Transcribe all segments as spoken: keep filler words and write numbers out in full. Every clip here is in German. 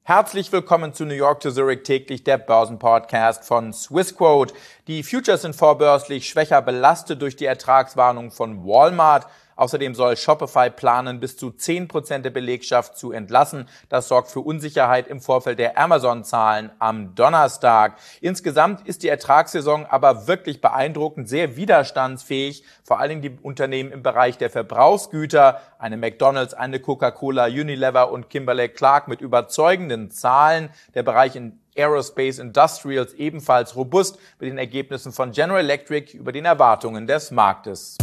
Herzlich willkommen zu New York to Zurich täglich, der Börsenpodcast von Swissquote. Die Futures sind vorbörslich schwächer belastet durch die Ertragswarnung von Walmart. Außerdem soll Shopify planen, bis zu zehn Prozent der Belegschaft zu entlassen. Das sorgt für Unsicherheit im Vorfeld der Amazon-Zahlen am Donnerstag. Insgesamt ist die Ertragssaison aber wirklich beeindruckend, sehr widerstandsfähig. Vor allen Dingen die Unternehmen im Bereich der Verbrauchsgüter, eine McDonald's, eine Coca-Cola, Unilever und Kimberly-Clark mit überzeugenden Zahlen. Der Bereich in Aerospace Industrials ebenfalls robust mit den Ergebnissen von General Electric über den Erwartungen des Marktes.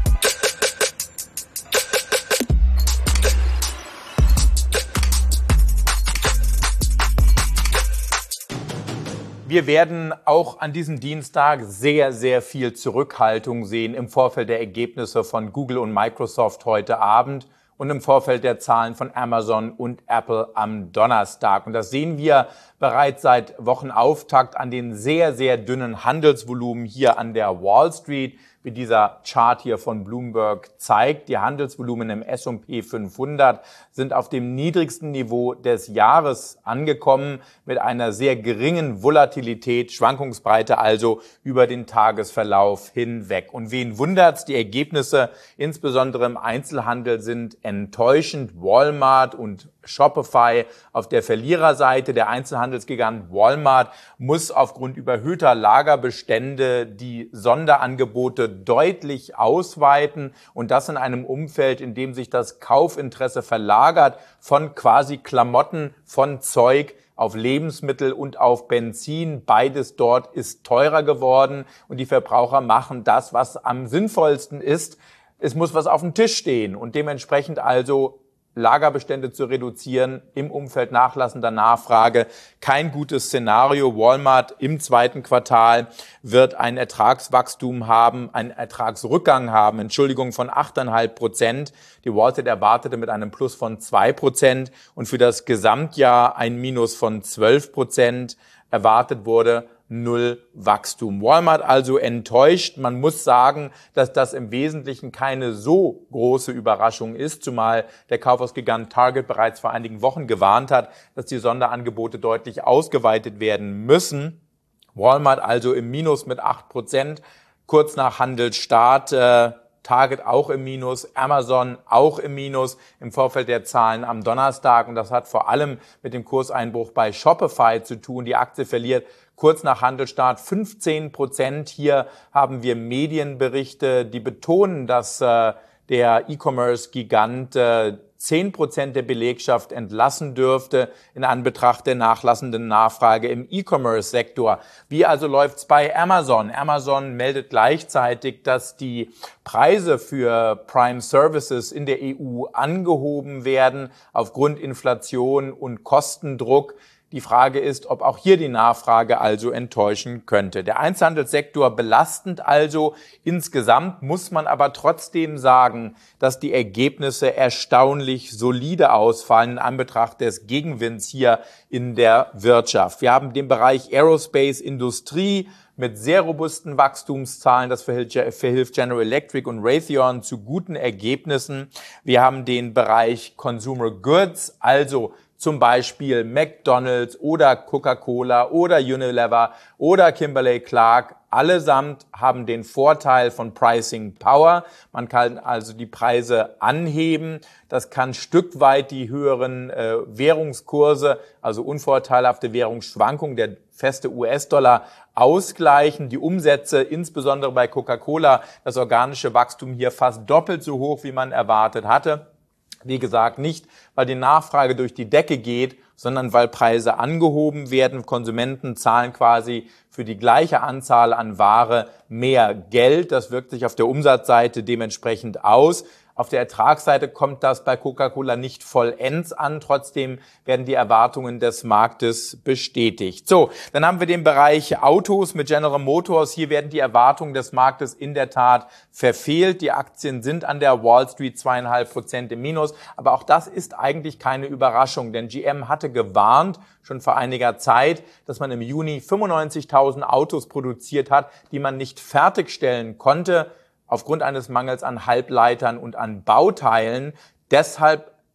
Wir werden auch an diesem Dienstag sehr, sehr viel Zurückhaltung sehen im Vorfeld der Ergebnisse von Google und Microsoft heute Abend und im Vorfeld der Zahlen von Amazon und Apple am Donnerstag. Und das sehen wir bereits seit Wochenauftakt an den sehr, sehr dünnen Handelsvolumen hier an der Wall Street, wie dieser Chart hier von Bloomberg zeigt. Die Handelsvolumen im S und P fünfhundert sind auf dem niedrigsten Niveau des Jahres angekommen, mit einer sehr geringen Volatilität, Schwankungsbreite also über den Tagesverlauf hinweg. Und wen wundert's? Die Ergebnisse, insbesondere im Einzelhandel, sind enttäuschend. Walmart und Shopify auf der Verliererseite. Der Einzelhandelsgigant Walmart muss aufgrund überhöhter Lagerbestände die Sonderangebote deutlich ausweiten und das in einem Umfeld, in dem sich das Kaufinteresse verlagert von quasi Klamotten, von Zeug auf Lebensmittel und auf Benzin. Beides dort ist teurer geworden und die Verbraucher machen das, was am sinnvollsten ist. Es muss was auf dem Tisch stehen und dementsprechend also Lagerbestände zu reduzieren im Umfeld nachlassender Nachfrage. Kein gutes Szenario. Walmart im zweiten Quartal wird ein Ertragswachstum haben, einen Ertragsrückgang haben, Entschuldigung, von acht Komma fünf Prozent. Die Wall Street erwartete mit einem Plus von zwei Prozent und für das Gesamtjahr ein Minus von zwölf Prozent. Erwartet wurde null Wachstum. Walmart also enttäuscht. Man muss sagen, dass das im Wesentlichen keine so große Überraschung ist, zumal der Kaufhausgigant Target bereits vor einigen Wochen gewarnt hat, dass die Sonderangebote deutlich ausgeweitet werden müssen. Walmart also im Minus mit acht Prozent, kurz nach Handelsstart. Äh, Target auch im Minus, Amazon auch im Minus im Vorfeld der Zahlen am Donnerstag. Und das hat vor allem mit dem Kurseinbruch bei Shopify zu tun. Die Aktie verliert kurz nach Handelsstart fünfzehn Prozent. Hier haben wir Medienberichte, die betonen, dass äh, der E-Commerce-Gigant äh, zehn Prozent der Belegschaft entlassen dürfte in Anbetracht der nachlassenden Nachfrage im E-Commerce-Sektor. Wie also läuft's bei Amazon? Amazon meldet gleichzeitig, dass die Preise für Prime Services in der E U angehoben werden aufgrund Inflation und Kostendruck. Die Frage ist, ob auch hier die Nachfrage also enttäuschen könnte. Der Einzelhandelssektor belastend also. Insgesamt muss man aber trotzdem sagen, dass die Ergebnisse erstaunlich solide ausfallen in Anbetracht des Gegenwinds hier in der Wirtschaft. Wir haben den Bereich Aerospace Industrie mit sehr robusten Wachstumszahlen. Das verhilft General Electric und Raytheon zu guten Ergebnissen. Wir haben den Bereich Consumer Goods, also zum Beispiel McDonald's oder Coca-Cola oder Unilever oder Kimberly-Clark. Allesamt haben den Vorteil von Pricing Power. Man kann also die Preise anheben. Das kann Stück weit die höheren äh, Währungskurse, also unvorteilhafte Währungsschwankungen, der feste U S-Dollar ausgleichen. Die Umsätze, insbesondere bei Coca-Cola, das organische Wachstum hier fast doppelt so hoch, wie man erwartet hatte. Wie gesagt, nicht, weil die Nachfrage durch die Decke geht, sondern weil Preise angehoben werden. Konsumenten zahlen quasi für die gleiche Anzahl an Ware mehr Geld. Das wirkt sich auf der Umsatzseite dementsprechend aus. Auf der Ertragsseite kommt das bei Coca-Cola nicht vollends an. Trotzdem werden die Erwartungen des Marktes bestätigt. So, dann haben wir den Bereich Autos mit General Motors. Hier werden die Erwartungen des Marktes in der Tat verfehlt. Die Aktien sind an der Wall Street zweieinhalb Prozent im Minus. Aber auch das ist eigentlich keine Überraschung, denn G M hatte gewarnt, schon vor einiger Zeit, dass man im Juni fünfundneunzigtausend Autos produziert hat, die man nicht fertigstellen konnte, aufgrund eines Mangels an Halbleitern und an Bauteilen. Deshalb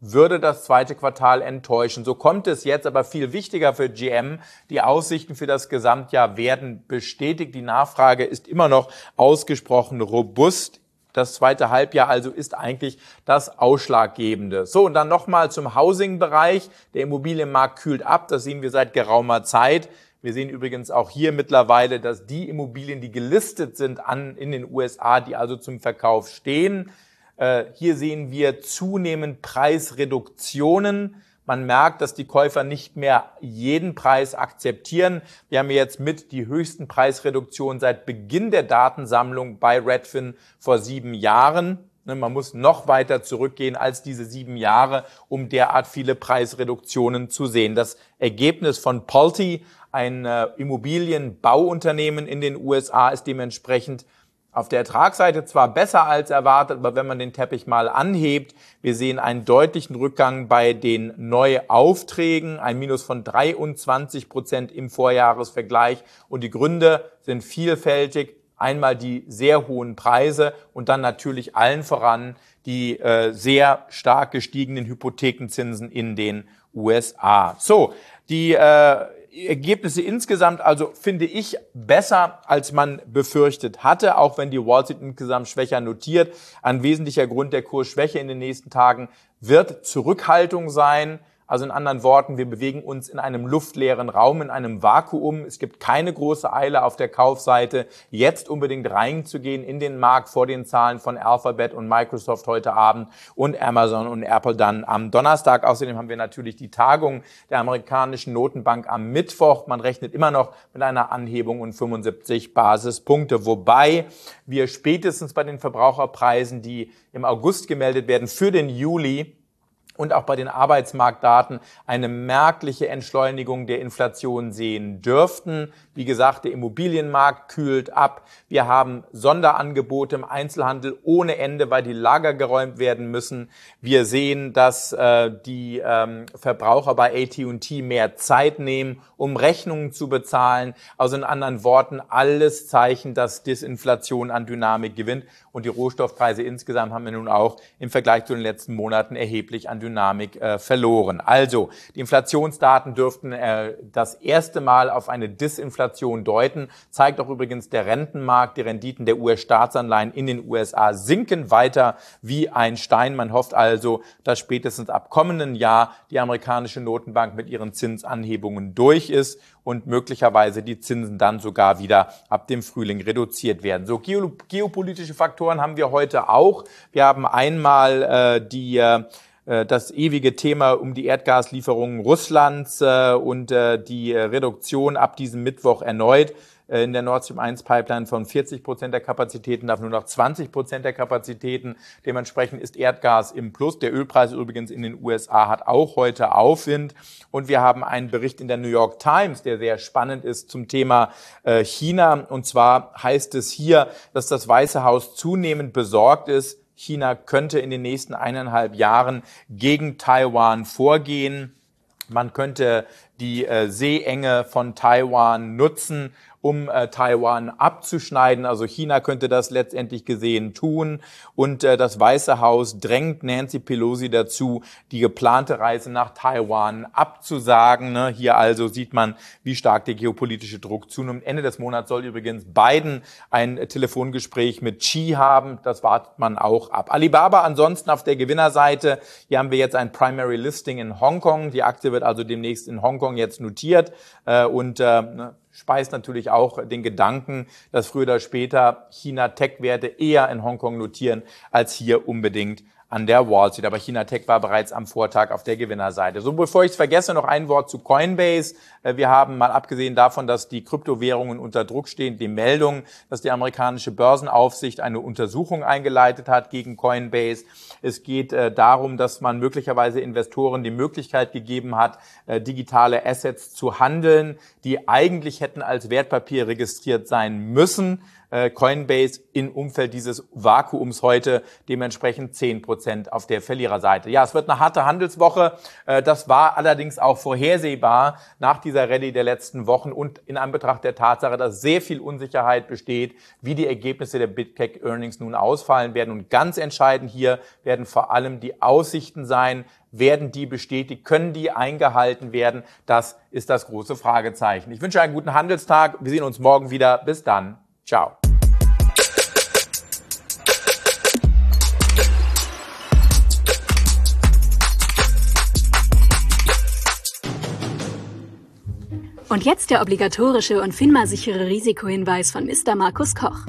würde das zweite Quartal enttäuschen. So kommt es jetzt, aber viel wichtiger für G M, die Aussichten für das Gesamtjahr werden bestätigt. Die Nachfrage ist immer noch ausgesprochen robust. Das zweite Halbjahr also ist eigentlich das Ausschlaggebende. So, und dann nochmal zum Housing-Bereich. Der Immobilienmarkt kühlt ab, das sehen wir seit geraumer Zeit. Wir sehen übrigens auch hier mittlerweile, dass die Immobilien, die gelistet sind an, in den U S A, die also zum Verkauf stehen, äh, hier sehen wir zunehmend Preisreduktionen. Man merkt, dass die Käufer nicht mehr jeden Preis akzeptieren. Wir haben jetzt mit die höchsten Preisreduktionen seit Beginn der Datensammlung bei Redfin vor sieben Jahren. Man muss noch weiter zurückgehen als diese sieben Jahre, um derart viele Preisreduktionen zu sehen. Das Ergebnis von Pulte, ein Immobilienbauunternehmen in den U S A, ist dementsprechend auf der Ertragsseite zwar besser als erwartet, aber wenn man den Teppich mal anhebt, wir sehen einen deutlichen Rückgang bei den Neuaufträgen, ein Minus von dreiundzwanzig Prozent im Vorjahresvergleich. Und die Gründe sind vielfältig. Einmal die sehr hohen Preise und dann natürlich allen voran die äh, sehr stark gestiegenen Hypothekenzinsen in den U S A. So, die äh, Ergebnisse insgesamt, also finde ich, besser, als man befürchtet hatte, auch wenn die Wall Street insgesamt schwächer notiert. Ein wesentlicher Grund der Kursschwäche in den nächsten Tagen wird Zurückhaltung sein. Also in anderen Worten, wir bewegen uns in einem luftleeren Raum, in einem Vakuum. Es gibt keine große Eile auf der Kaufseite, jetzt unbedingt reinzugehen in den Markt vor den Zahlen von Alphabet und Microsoft heute Abend und Amazon und Apple dann am Donnerstag. Außerdem haben wir natürlich die Tagung der amerikanischen Notenbank am Mittwoch. Man rechnet immer noch mit einer Anhebung um fünfundsiebzig Basispunkte, wobei wir spätestens bei den Verbraucherpreisen, die im August gemeldet werden, für den Juli und auch bei den Arbeitsmarktdaten eine merkliche Entschleunigung der Inflation sehen dürften. Wie gesagt, der Immobilienmarkt kühlt ab. Wir haben Sonderangebote im Einzelhandel ohne Ende, weil die Lager geräumt werden müssen. Wir sehen, dass äh, die ähm, Verbraucher bei A T und T mehr Zeit nehmen, um Rechnungen zu bezahlen. Also in anderen Worten, alles Zeichen, dass Disinflation an Dynamik gewinnt. Und die Rohstoffpreise insgesamt haben wir nun auch im Vergleich zu den letzten Monaten erheblich an Dynamik äh, verloren. Also, die Inflationsdaten dürften äh, das erste Mal auf eine Disinflation deuten. Zeigt auch übrigens der Rentenmarkt. Die Renditen der U S-Staatsanleihen in den U S A sinken weiter wie ein Stein. Man hofft also, dass spätestens ab kommenden Jahr die amerikanische Notenbank mit ihren Zinsanhebungen durch ist und möglicherweise die Zinsen dann sogar wieder ab dem Frühling reduziert werden. So, geopolitische Faktoren haben wir heute auch. Wir haben einmal äh, die äh, das ewige Thema um die Erdgaslieferungen Russlands äh, und äh, die Reduktion ab diesem Mittwoch erneut äh, in der Nord Stream eins Pipeline von vierzig Prozent der Kapazitäten auf nur noch zwanzig Prozent der Kapazitäten. Dementsprechend ist Erdgas im Plus. Der Ölpreis übrigens in den U S A hat auch heute Aufwind. Und wir haben einen Bericht in der New York Times, der sehr spannend ist zum Thema äh, China. Und zwar heißt es hier, dass das Weiße Haus zunehmend besorgt ist, China könnte in den nächsten eineinhalb Jahren gegen Taiwan vorgehen. Man könnte die äh, Seeenge von Taiwan nutzen, um äh, Taiwan abzuschneiden. Also China könnte das letztendlich gesehen tun. Und äh, das Weiße Haus drängt Nancy Pelosi dazu, die geplante Reise nach Taiwan abzusagen. Ne? Hier also sieht man, wie stark der geopolitische Druck zunimmt. Ende des Monats soll übrigens Biden ein äh, Telefongespräch mit Xi haben. Das wartet man auch ab. Alibaba ansonsten auf der Gewinnerseite. Hier haben wir jetzt ein Primary Listing in Hongkong. Die Aktie wird also demnächst in Hongkong jetzt notiert. Äh, und äh, ne, speist natürlich auch den Gedanken, dass früher oder später China-Tech-Werte eher in Hongkong notieren, als hier unbedingt an der Wall Street. Aber China Tech war bereits am Vortag auf der Gewinnerseite. So, bevor ich es vergesse, noch ein Wort zu Coinbase. Wir haben mal abgesehen davon, dass die Kryptowährungen unter Druck stehen, die Meldung, dass die amerikanische Börsenaufsicht eine Untersuchung eingeleitet hat gegen Coinbase. Es geht äh, darum, dass man möglicherweise Investoren die Möglichkeit gegeben hat, äh, digitale Assets zu handeln, die eigentlich hätten als Wertpapier registriert sein müssen. Äh, Coinbase im Umfeld dieses Vakuums heute dementsprechend zehn Prozent auf der Verliererseite. Ja, es wird eine harte Handelswoche. Äh, das war allerdings auch vorhersehbar nach dieser Rallye der letzten Wochen und in Anbetracht der Tatsache, dass sehr viel Unsicherheit besteht, wie die Ergebnisse der Big Tech Earnings nun ausfallen werden. Und ganz entscheidend hier werden vor allem die Aussichten sein. Werden die bestätigt? Können die eingehalten werden? Das ist das große Fragezeichen. Ich wünsche einen guten Handelstag. Wir sehen uns morgen wieder. Bis dann. Ciao. Und jetzt der obligatorische und FINMA-sichere Risikohinweis von Mister Markus Koch.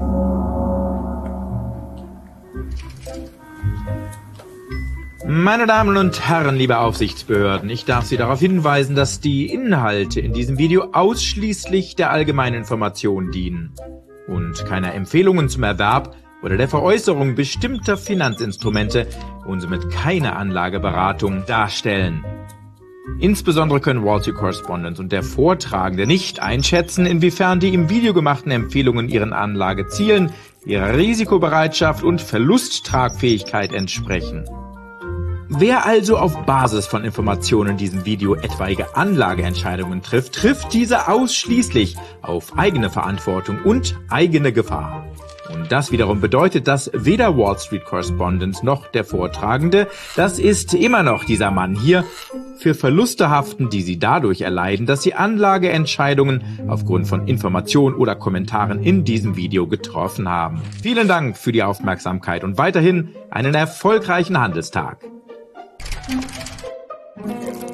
Meine Damen und Herren, liebe Aufsichtsbehörden, ich darf Sie darauf hinweisen, dass die Inhalte in diesem Video ausschließlich der allgemeinen Information dienen und keiner Empfehlungen zum Erwerb oder der Veräußerung bestimmter Finanzinstrumente und somit keine Anlageberatung darstellen. Insbesondere können Wall Street Correspondent und der Vortragende nicht einschätzen, inwiefern die im Video gemachten Empfehlungen ihren Anlagezielen, ihrer Risikobereitschaft und Verlusttragfähigkeit entsprechen. Wer also auf Basis von Informationen in diesem Video etwaige Anlageentscheidungen trifft, trifft diese ausschließlich auf eigene Verantwortung und eigene Gefahr. Und das wiederum bedeutet, dass weder Wall Street Correspondent noch der Vortragende, das ist immer noch dieser Mann hier, für Verluste haften, die sie dadurch erleiden, dass sie Anlageentscheidungen aufgrund von Informationen oder Kommentaren in diesem Video getroffen haben. Vielen Dank für die Aufmerksamkeit und weiterhin einen erfolgreichen Handelstag. Thank you.